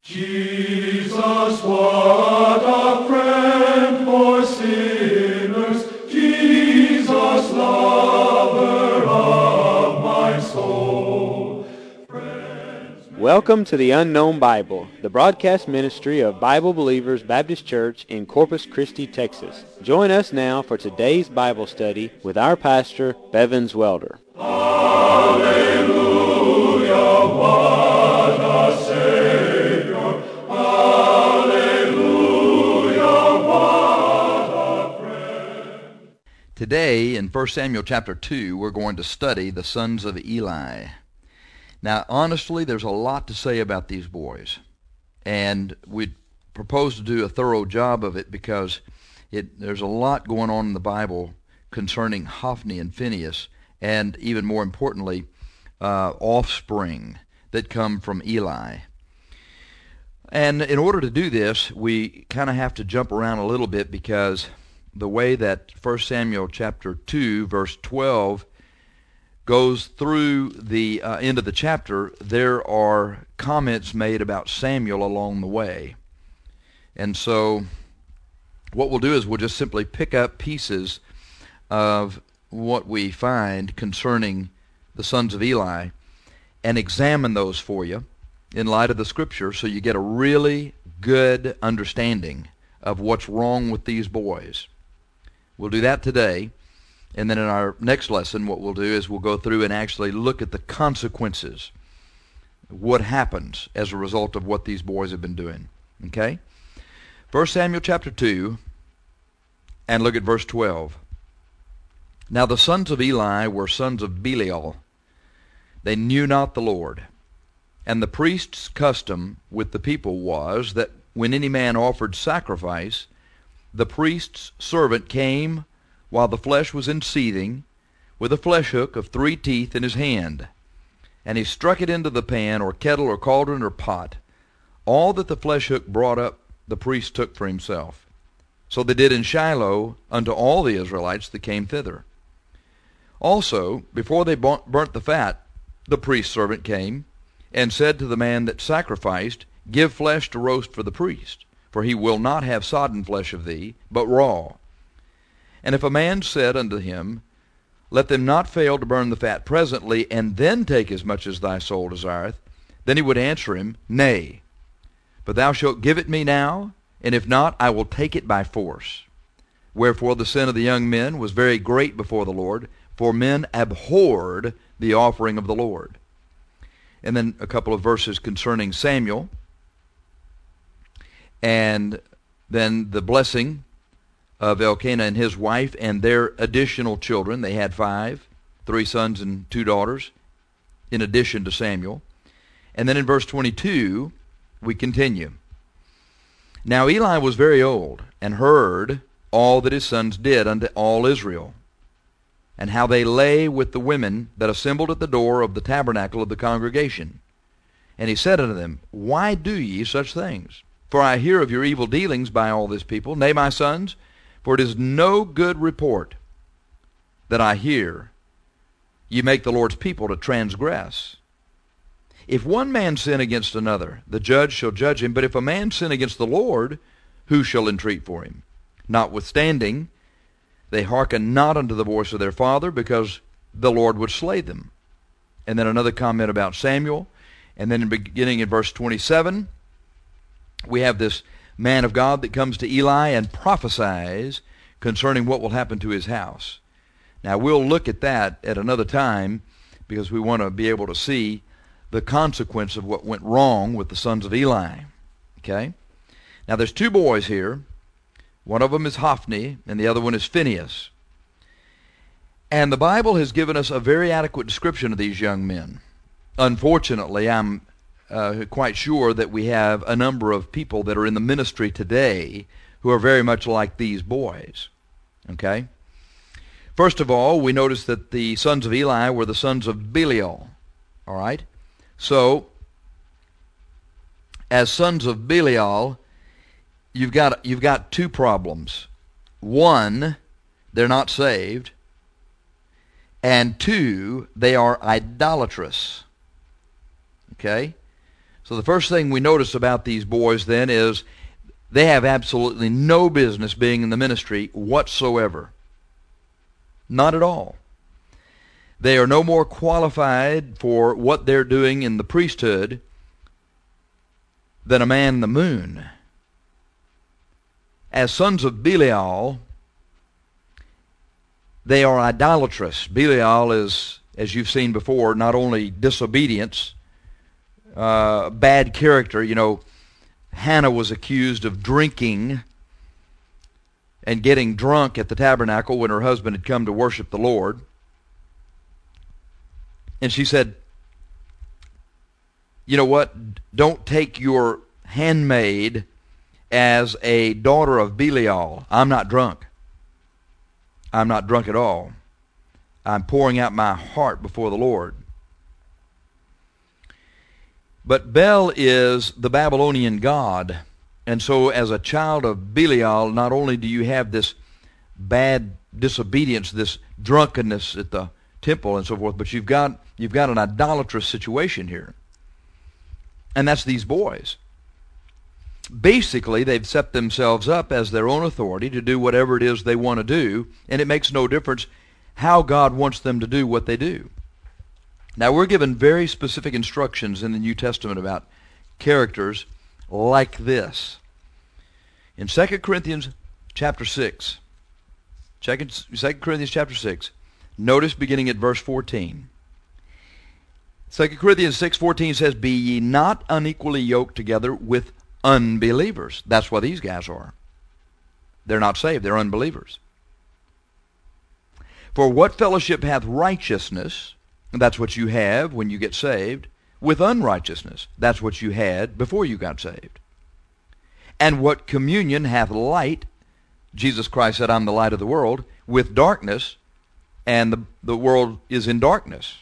Jesus, what a friend for sinners, Jesus, lover of my soul. Welcome to the Unknown Bible, the broadcast ministry of Bible Believers Baptist Church in Corpus Christi, Texas. Join us now for today's Bible study with our pastor, Bevins Welder. Hallelujah, what a Savior. Hallelujah, what a friend. Today, in 1 Samuel chapter 2, we're going to study the sons of Eli. Now, honestly, there's a lot to say about these boys, and we propose to do a thorough job of it because there's a lot going on in the Bible concerning Hophni and Phinehas, and even more importantly, offspring that come from Eli. And in order to do this, we kind of have to jump around a little bit because the way that 1 Samuel chapter 2, verse 12 goes through the end of the chapter, there are comments made about Samuel along the way. And so what we'll do is we'll just simply pick up pieces of what we find concerning the sons of Eli and examine those for you in light of the Scripture so you get a really good understanding of what's wrong with these boys. We'll do that today. And then in our next lesson, what we'll do is we'll go through and actually look at the consequences, what happens as a result of what these boys have been doing. Okay? 1 Samuel chapter 2, and look at verse 12. Now the sons of Eli were sons of Belial. They knew not the Lord. And the priest's custom with the people was that when any man offered sacrifice, the priest's servant came while the flesh was in seething, with a flesh hook of 3 teeth in his hand. And he struck it into the pan, or kettle, or cauldron, or pot. All that the flesh hook brought up, the priest took for himself. So they did in Shiloh unto all the Israelites that came thither. Also, before they burnt the fat, the priest's servant came, and said to the man that sacrificed, Give flesh to roast for the priest, for he will not have sodden flesh of thee, but raw. And if a man said unto him, Let them not fail to burn the fat presently, and then take as much as thy soul desireth, then he would answer him, Nay, but thou shalt give it me now, and if not, I will take it by force. Wherefore the sin of the young men was very great before the Lord, for men abhorred the offering of the Lord. And then a couple of verses concerning Samuel, and then the blessing of Elkanah and his wife and their additional children. They had 5, 3 sons and 2 daughters, in addition to Samuel. And then in verse 22, we continue. Now Eli was very old, and heard all that his sons did unto all Israel, and how they lay with the women that assembled at the door of the tabernacle of the congregation. And he said unto them, Why do ye such things? For I hear of your evil dealings by all this people. Nay, my sons, for it is no good report that I hear ye make the Lord's people to transgress. If one man sin against another, the judge shall judge him. But if a man sin against the Lord, who shall entreat for him? Notwithstanding, they hearken not unto the voice of their father, because the Lord would slay them. And then another comment about Samuel. And then beginning in verse 27, we have this man of God that comes to Eli and prophesies concerning what will happen to his house. Now we'll look at that at another time because we want to be able to see the consequence of what went wrong with the sons of Eli. Okay? Now there's 2 boys here. One of them is Hophni and the other one is Phinehas. And the Bible has given us a very adequate description of these young men. Unfortunately, I'm quite sure that we have a number of people that are in the ministry today who are very much like these boys. Okay? First of all, we notice that the sons of Eli were the sons of Belial. All right? So, as sons of Belial, you've got 2 problems. One, they're not saved. And 2, they are idolatrous. Okay? So So the first thing we notice about these boys then is they have absolutely no business being in the ministry whatsoever. Not at all. They are no more qualified for what they're doing in the priesthood than a man in the moon. As sons of Belial, they are idolatrous. Belial is, as you've seen before, not only disobedience, bad character. You know, Hannah was accused of drinking and getting drunk at the tabernacle when her husband had come to worship the Lord. And she said, you know what, don't take your handmaid as a daughter of Belial. I'm not drunk. I'm not drunk at all. I'm pouring out my heart before the Lord. But Bel is the Babylonian god. And so as a child of Belial, not only do you have this bad disobedience, this drunkenness at the temple and so forth, but you've got an idolatrous situation here. And that's these boys. Basically, they've set themselves up as their own authority to do whatever it is they want to do, and it makes no difference how God wants them to do what they do. Now, we're given very specific instructions in the New Testament about characters like this. In 2 Corinthians chapter 6, 2 Corinthians chapter 6, notice beginning at verse 14. 2 Corinthians 6:14 says, "Be ye not unequally yoked together with unbelievers." That's what these guys are. They're not saved. They're unbelievers. "For what fellowship hath righteousness," and that's what you have when you get saved, "with unrighteousness?" That's what you had before you got saved. "And what communion hath light," Jesus Christ said, "I'm the light of the world," "with darkness?" And the world is in darkness.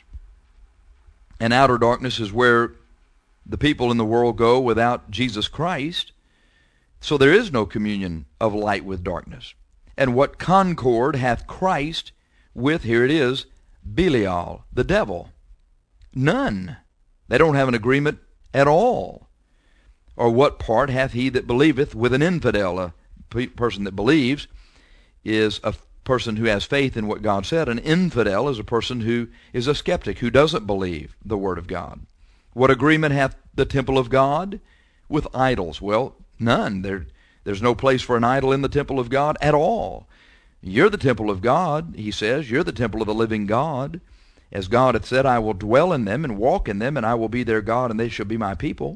And outer darkness is where the people in the world go without Jesus Christ. So there is no communion of light with darkness. "And what concord hath Christ with," here it is, "Belial," the devil? None. They don't have an agreement at all. "Or what part hath he that believeth with an infidel?" A person that believes is a person who has faith in what God said. An infidel is a person who is a skeptic, who doesn't believe the Word of God. "What agreement hath the temple of God with idols?" Well, none. There's no place for an idol in the temple of God at all. "You're the temple of God," he says. "You're the temple of the living God. As God hath said, I will dwell in them and walk in them, and I will be their God, and they shall be my people.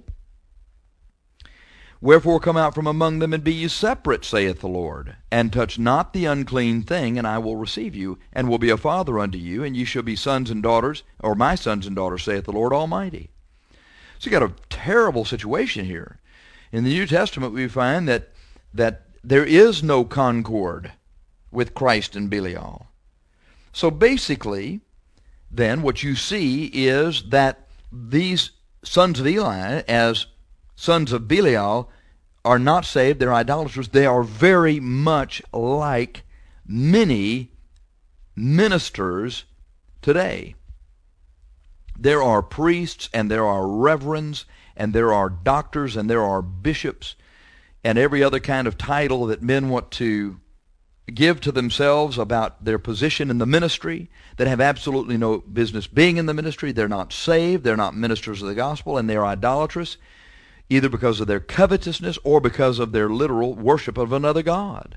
Wherefore come out from among them, and be ye separate, saith the Lord, and touch not the unclean thing, and I will receive you, and will be a father unto you, and ye shall be sons and daughters, or my sons and daughters, saith the Lord Almighty." So you got a terrible situation here. In the New Testament we find that there is no concord with Christ and Belial. So basically, then, what you see is that these sons of Eli, as sons of Belial, are not saved. They're idolaters. They are very much like many ministers today. There are priests, and there are reverends, and there are doctors, and there are bishops, and every other kind of title that men want to give to themselves about their position in the ministry, that have absolutely no business being in the ministry. They're not saved. They're not ministers of the gospel, and they're idolatrous, either because of their covetousness or because of their literal worship of another god.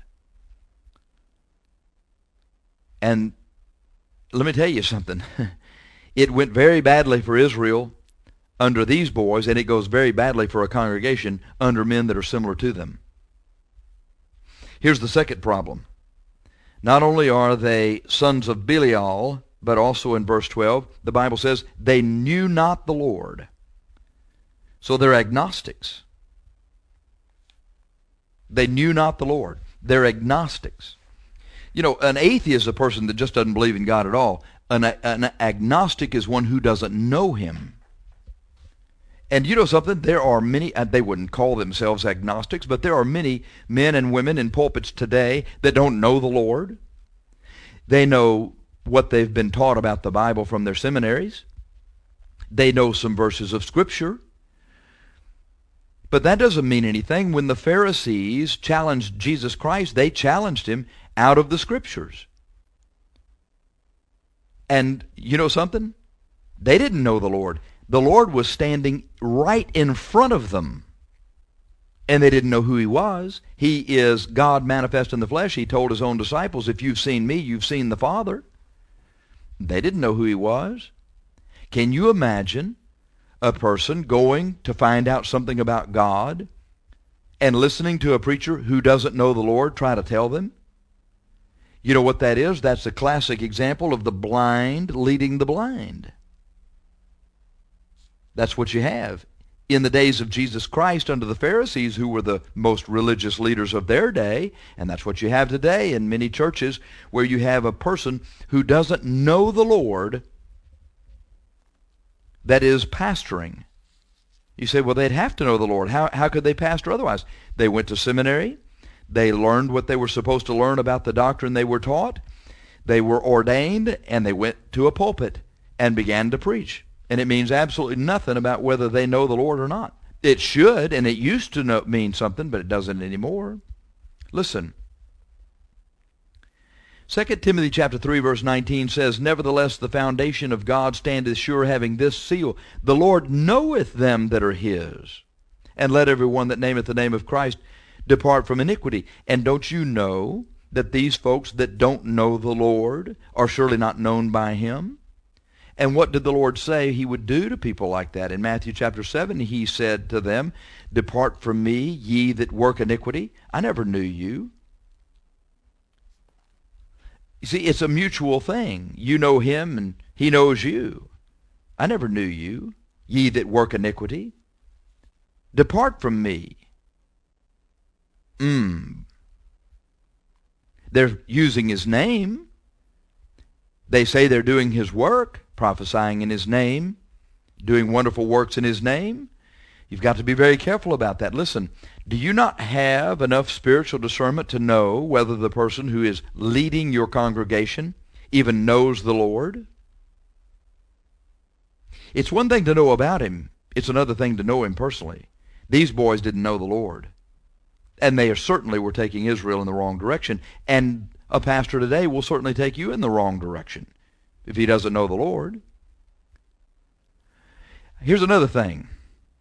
And let me tell you something. It went very badly for Israel under these boys, and it goes very badly for a congregation under men that are similar to them. Here's the second problem. Not only are they sons of Belial, but also in verse 12, the Bible says, they knew not the Lord. So they're agnostics. They knew not the Lord. They're agnostics. You know, an atheist is a person that just doesn't believe in God at all. An agnostic is one who doesn't know Him. And you know something? There are many, they wouldn't call themselves agnostics, but there are many men and women in pulpits today that don't know the Lord. They know what they've been taught about the Bible from their seminaries. They know some verses of Scripture, But that doesn't mean anything. When the Pharisees challenged Jesus Christ, they challenged him out of the Scriptures. And you know something? They didn't know the Lord. The Lord was standing right in front of them. And they didn't know who he was. He is God manifest in the flesh. He told his own disciples, if you've seen me, you've seen the Father. They didn't know who he was. Can you imagine a person going to find out something about God and listening to a preacher who doesn't know the Lord try to tell them? You know what that is? That's a classic example of the blind leading the blind. That's what you have. In the days of Jesus Christ under the Pharisees, who were the most religious leaders of their day, and that's what you have today in many churches, where you have a person who doesn't know the Lord that is pastoring. You say, well, they'd have to know the Lord. How could they pastor otherwise? They went to seminary. They learned what they were supposed to learn about the doctrine they were taught. They were ordained, and they went to a pulpit and began to preach. And it means absolutely nothing about whether they know the Lord or not. It should, and it used to mean something, but it doesn't anymore. Listen. 2 Timothy chapter 3, verse 19 says, nevertheless, the foundation of God standeth sure, having this seal, the Lord knoweth them that are his. And let every one that nameth the name of Christ depart from iniquity. And don't you know that these folks that don't know the Lord are surely not known by him? And what did the Lord say he would do to people like that? In Matthew chapter 7, he said to them, depart from me, ye that work iniquity. I never knew you. You see, it's a mutual thing. You know him, and he knows you. I never knew you, ye that work iniquity. Depart from me. They're using his name. They say they're doing his work, prophesying in his name, doing wonderful works in his name. You've got to be very careful about that. Listen, do you not have enough spiritual discernment to know whether the person who is leading your congregation even knows the Lord? It's one thing to know about him. It's another thing to know him personally. These boys didn't know the Lord. And they certainly were taking Israel in the wrong direction. And a pastor today will certainly take you in the wrong direction if he doesn't know the Lord. Here's another thing.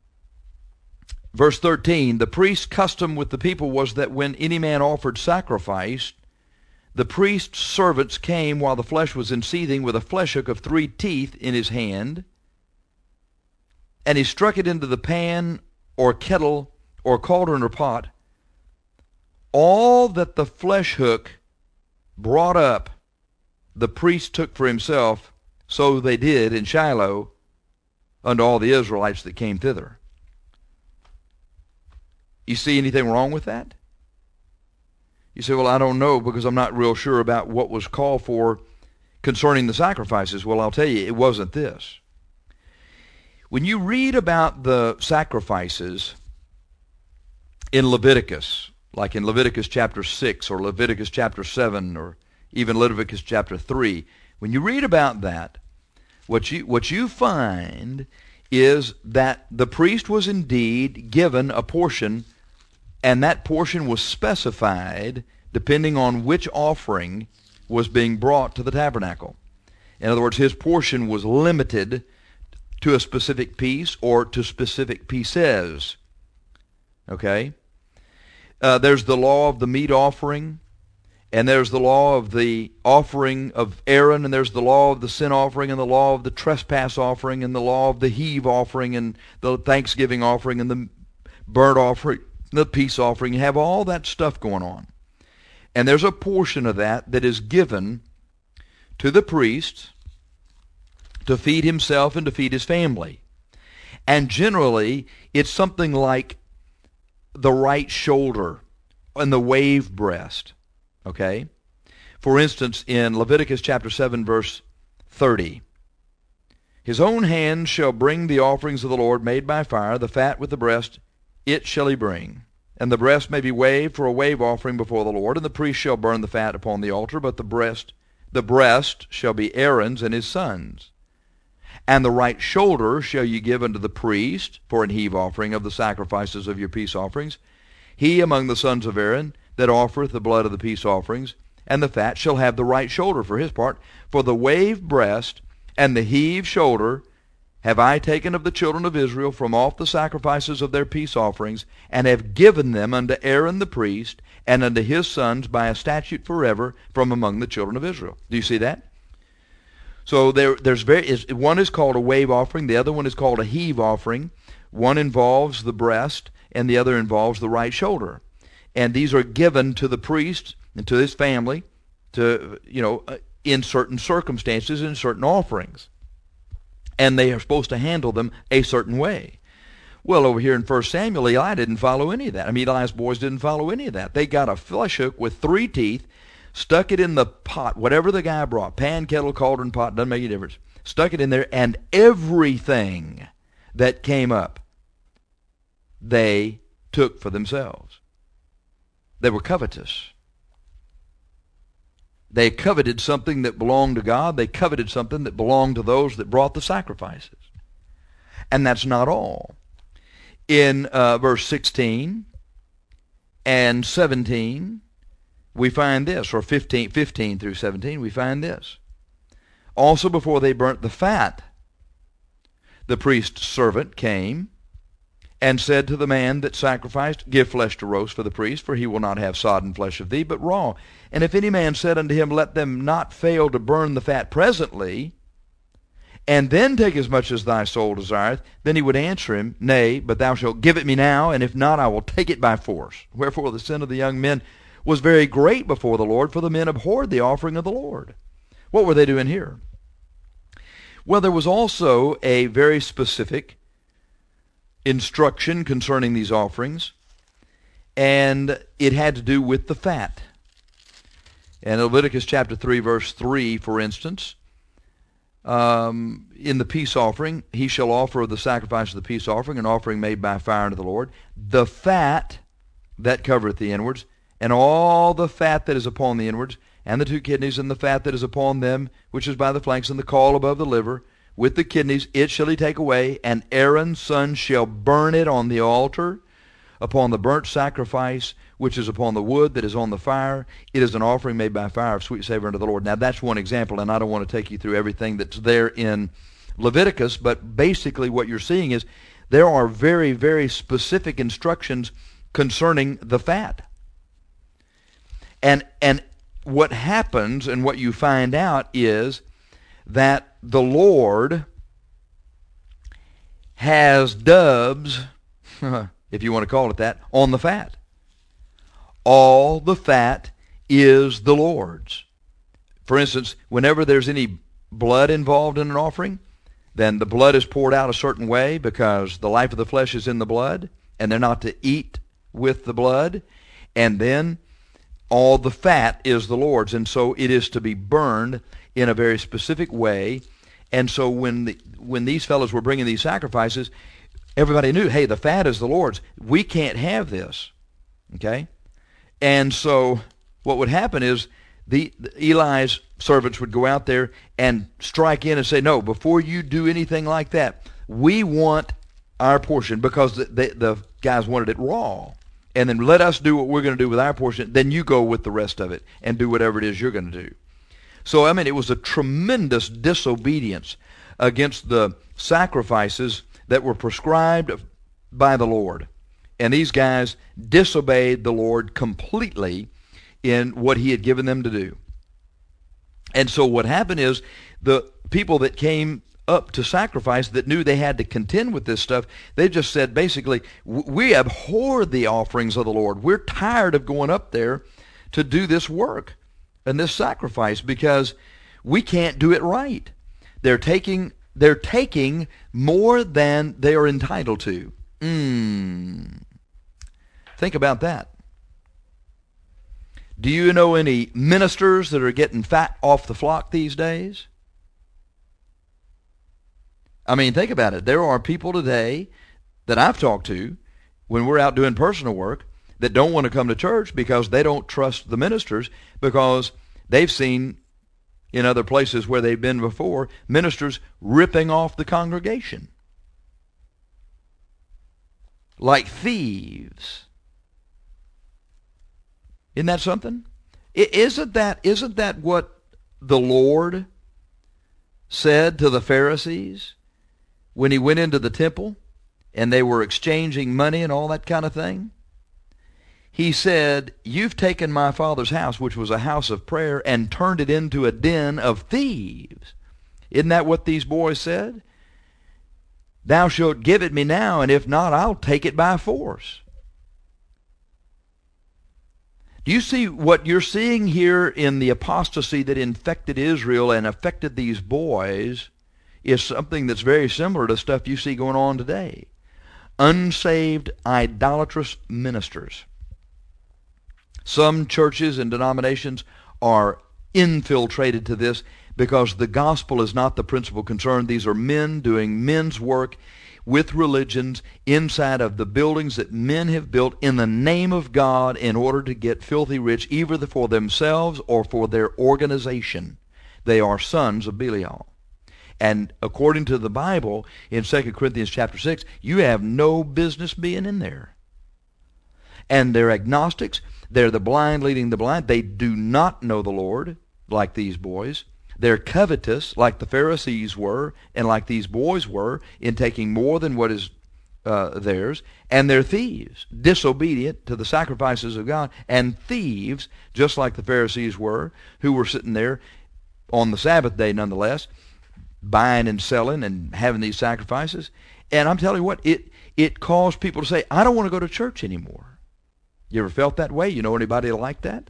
Verse 13, the priest's custom with the people was that when any man offered sacrifice, the priest's servants came while the flesh was in seething with a flesh hook of 3 teeth in his hand, and he struck it into the pan or kettle or cauldron or pot. All that the flesh hook brought up, the priest took for himself, so they did in Shiloh unto all the Israelites that came thither. You see anything wrong with that? You say, well, I don't know because I'm not real sure about what was called for concerning the sacrifices. Well, I'll tell you, it wasn't this. When you read about the sacrifices in Leviticus, like in Leviticus chapter 6 or Leviticus chapter 7 or even Leviticus chapter 3, when you read about that, what you find is that the priest was indeed given a portion, and that portion was specified depending on which offering was being brought to the tabernacle. In other words, his portion was limited to a specific piece or to specific pieces. Okay? There's the law of the meat offering, and there's the law of the offering of Aaron, and there's the law of the sin offering, and the law of the trespass offering, and the law of the heave offering, and the thanksgiving offering, and the burnt offering, the peace offering. You have all that stuff going on. And there's a portion of that that is given to the priest to feed himself and to feed his family. And generally, it's something like the right shoulder and the wave breast. Okay? For instance, in Leviticus chapter 7, verse 30, his own hand shall bring the offerings of the Lord made by fire, the fat with the breast, it shall he bring. And the breast may be waved for a wave offering before the Lord, and the priest shall burn the fat upon the altar, but the breast shall be Aaron's and his sons. And the right shoulder shall ye give unto the priest for an heave offering of the sacrifices of your peace offerings. He among the sons of Aaron that offereth the blood of the peace offerings and the fat shall have the right shoulder for his part. For the waved breast and the heaved shoulder have I taken of the children of Israel from off the sacrifices of their peace offerings, and have given them unto Aaron the priest, and unto his sons by a statute forever from among the children of Israel. Do you see that? So one is called a wave offering, the other one is called a heave offering. One involves the breast, and the other involves the right shoulder. And these are given to the priest and to his family to, in certain circumstances, in certain offerings. And they are supposed to handle them a certain way. Well, over here in 1 Samuel, Eli didn't follow any of that. Eli's boys didn't follow any of that. They got a flesh hook with 3 teeth, stuck it in the pot, whatever the guy brought, pan, kettle, cauldron, pot, doesn't make any difference. Stuck it in there, and everything that came up, they took for themselves. They were covetous. They coveted something that belonged to God. They coveted something that belonged to those that brought the sacrifices. And that's not all. In verse 16 and 17, we find this, or 15 through 17, we find this. Also before they burnt the fat, the priest's servant came and said to the man that sacrificed, Give flesh to roast for the priest, for he will not have sodden flesh of thee, but raw. And if any man said unto him, Let them not fail to burn the fat presently, and then take as much as thy soul desireth, then he would answer him, Nay, but thou shalt give it me now, and if not, I will take it by force. Wherefore the sin of the young men was very great before the Lord, for the men abhorred the offering of the Lord. What were they doing here? Well, there was also a very specific instruction concerning these offerings, and it had to do with the fat. In Leviticus chapter 3, verse 3, for instance, in the peace offering, he shall offer of the sacrifice of the peace offering, an offering made by fire unto the Lord, the fat that covereth the inwards, and all the fat that is upon the inwards, and the 2 kidneys, and the fat that is upon them, which is by the flanks, and the caul above the liver, with the kidneys, it shall he take away, and Aaron's son shall burn it on the altar, upon the burnt sacrifice, which is upon the wood that is on the fire. It is an offering made by fire of sweet savor unto the Lord. Now that's one example, and I don't want to take you through everything that's there in Leviticus, but basically what you're seeing is there are very, very specific instructions concerning the fat. And what happens and what you find out is that the Lord has doves, if you want to call it that, on the fat. All the fat is the Lord's. For instance, whenever there's any blood involved in an offering, then the blood is poured out a certain way because the life of the flesh is in the blood, and they're not to eat with the blood. And then all the fat is the Lord's, and so it is to be burned in a very specific way. And so when these fellows were bringing these sacrifices, everybody knew, hey, the fat is the Lord's. We can't have this. Okay? And so what would happen is Eli's servants would go out there and strike in and say, no, before you do anything like that, we want our portion, because the guys wanted it raw. And then let us do what we're going to do with our portion. Then you go with the rest of it and do whatever it is you're going to do. So, it was a tremendous disobedience against the sacrifices that were prescribed by the Lord. And these guys disobeyed the Lord completely in what he had given them to do. And so what happened is the people that came up to sacrifice that knew they had to contend with this stuff, they just said basically, we abhor the offerings of the Lord. We're tired of going up there to do this work and this sacrifice because we can't do it right. They're taking more than they are entitled to. Think about that. Do you know any ministers that are getting fat off the flock these days? Think about it. There are people today that I've talked to when we're out doing personal work that don't want to come to church because they don't trust the ministers, because they've seen in other places where they've been before, ministers ripping off the congregation like thieves. Isn't that something? Isn't that what the Lord said to the Pharisees when he went into the temple and they were exchanging money and all that kind of thing? He said, "You've taken my Father's house, which was a house of prayer, and turned it into a den of thieves." Isn't that what these boys said? "Thou shalt give it me now, and if not, I'll take it by force." Do you see what you're seeing here in the apostasy that infected Israel and affected these boys is something that's very similar to stuff you see going on today. Unsaved, idolatrous ministers. Some churches and denominations are infiltrated to this because the gospel is not the principal concern. These are men doing men's work with religions inside of the buildings that men have built in the name of God in order to get filthy rich, either for themselves or for their organization. They are sons of Belial. And according to the Bible, in 2 Corinthians chapter 6, you have no business being in there. And they're agnostics. They're the blind leading the blind. They do not know the Lord, like these boys. They're covetous, like the Pharisees were, and like these boys were, in taking more than what is theirs. And they're thieves, disobedient to the sacrifices of God, and thieves, just like the Pharisees were, who were sitting there on the Sabbath day nonetheless, buying and selling and having these sacrifices. And I'm telling you what, it caused people to say, "I don't want to go to church anymore." You ever felt that way? You know anybody like that?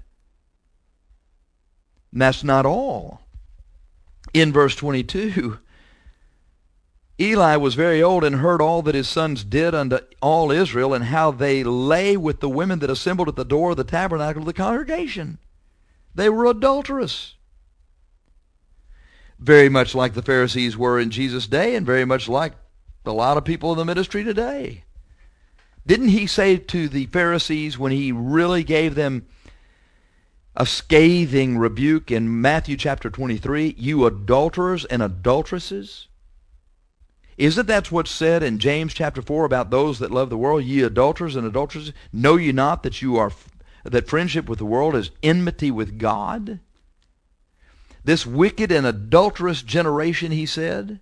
And that's not all. In verse 22, Eli was very old and heard all that his sons did unto all Israel, and how they lay with the women that assembled at the door of the tabernacle of the congregation. They were adulterous. Very much like the Pharisees were in Jesus' day, and very much like a lot of people in the ministry today. Didn't he say to the Pharisees, when he really gave them a scathing rebuke in Matthew chapter 23, "You adulterers and adulteresses"? Isn't that what's said in James chapter 4 about those that love the world? "Ye adulterers and adulteresses, know ye not that friendship with the world is enmity with God?" This wicked and adulterous generation, he said.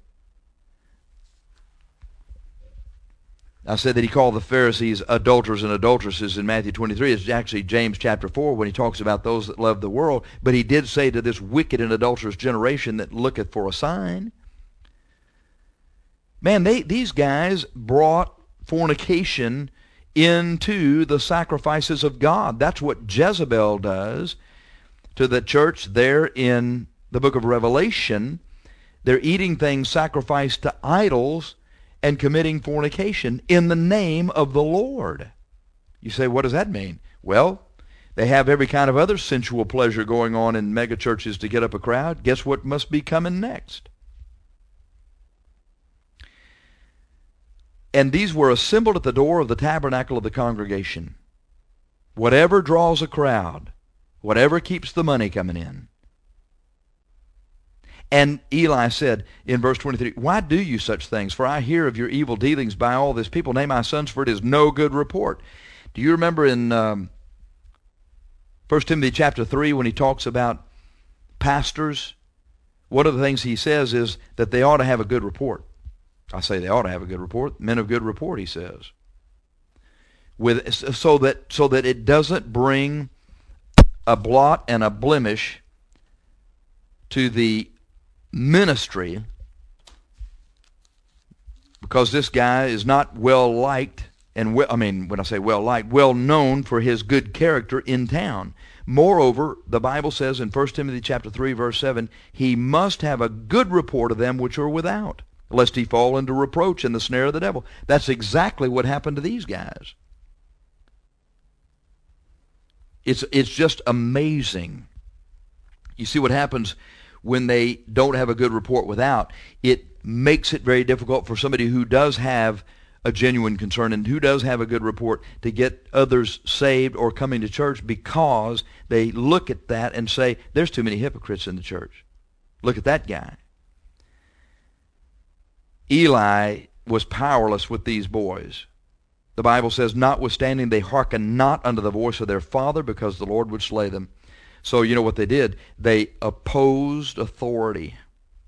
I said that he called the Pharisees adulterers and adulteresses in Matthew 23. It's actually James chapter 4 when he talks about those that love the world. But he did say to this wicked and adulterous generation that looketh for a sign. Man, these guys brought fornication into the sacrifices of God. That's what Jezebel does to the church there in the book of Revelation. They're eating things sacrificed to idols and committing fornication in the name of the Lord. You say, what does that mean? Well, they have every kind of other sensual pleasure going on in mega churches to get up a crowd. Guess what must be coming next? And these were assembled at the door of the tabernacle of the congregation. Whatever draws a crowd, whatever keeps the money coming in. And Eli said in verse 23, "Why do you such things? For I hear of your evil dealings by all this people. Nay, my sons, for it is no good report." Do you remember in 1 Timothy chapter 3 when he talks about pastors? One of the things he says is that they ought to have a good report. I say they ought to have a good report. Men of good report, he says. So that it doesn't bring a blot and a blemish to the ministry, because this guy is not well liked, and when I say well liked, well known for his good character in town. Moreover, the Bible says in 1 Timothy chapter 3 verse 7, he must have a good report of them which are without, lest he fall into reproach in the snare of the devil. That's exactly what happened to these guys. It's just amazing. You see what happens when they don't have a good report without. It makes it very difficult for somebody who does have a genuine concern and who does have a good report to get others saved or coming to church, because they look at that and say, there's too many hypocrites in the church. Look at that guy. Eli was powerless with these boys. The Bible says, notwithstanding they hearkened not unto the voice of their father, because the Lord would slay them. So you know what they did? They opposed authority.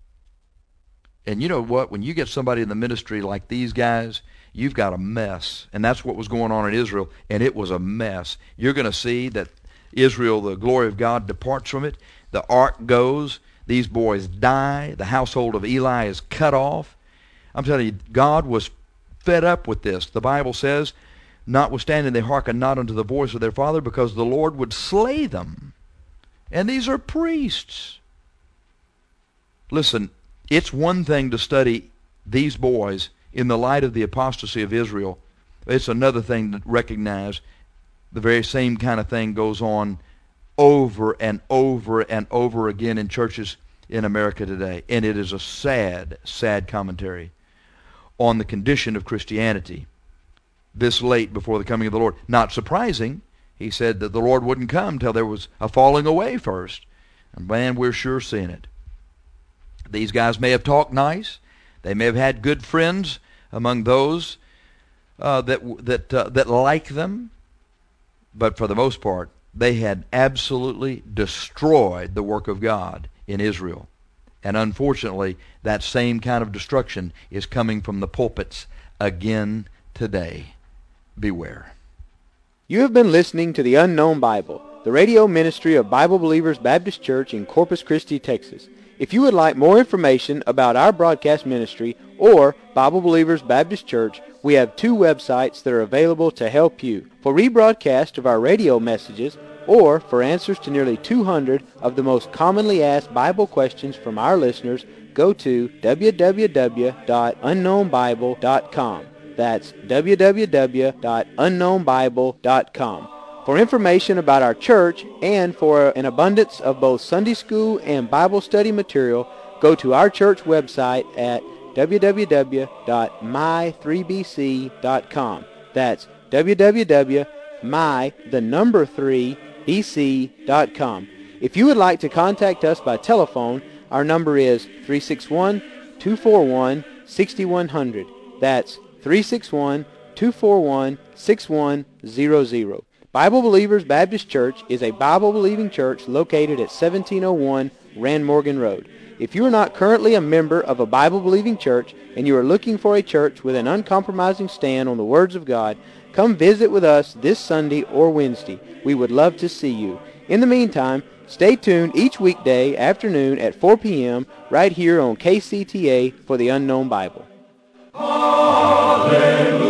And you know what? When you get somebody in the ministry like these guys, you've got a mess. And that's what was going on in Israel, and it was a mess. You're going to see that Israel, the glory of God, departs from it. The ark goes. These boys die. The household of Eli is cut off. I'm telling you, God was fed up with this. The Bible says, notwithstanding they hearkened not unto the voice of their father, because the Lord would slay them. And these are priests. Listen, it's one thing to study these boys in the light of the apostasy of Israel. It's another thing to recognize the very same kind of thing goes on over and over and over again in churches in America today. And it is a sad, sad commentary on the condition of Christianity this late before the coming of the Lord. Not surprising. He said that the Lord wouldn't come till there was a falling away first. And man, we're sure seeing it. These guys may have talked nice. They may have had good friends among those that like them. But for the most part, they had absolutely destroyed the work of God in Israel. And unfortunately, that same kind of destruction is coming from the pulpits again today. Beware. You have been listening to The Unknown Bible, the radio ministry of Bible Believers Baptist Church in Corpus Christi, Texas. If you would like more information about our broadcast ministry or Bible Believers Baptist Church, we have 2 websites that are available to help you. For rebroadcast of our radio messages, or for answers to nearly 200 of the most commonly asked Bible questions from our listeners, go to www.unknownbible.com. That's www.unknownbible.com. For information about our church and for an abundance of both Sunday school and Bible study material, go to our church website at www.my3bc.com. That's www.my3bc.com. If you would like to contact us by telephone, our number is 361-241-6100. That's 361-241-6100. Bible Believers Baptist Church is a Bible-believing church located at 1701 Rand Morgan Road. If you are not currently a member of a Bible-believing church and you are looking for a church with an uncompromising stand on the words of God, come visit with us this Sunday or Wednesday. We would love to see you. In the meantime, stay tuned each weekday afternoon at 4 p.m. right here on KCTA for the Unknown Bible. Hallelujah.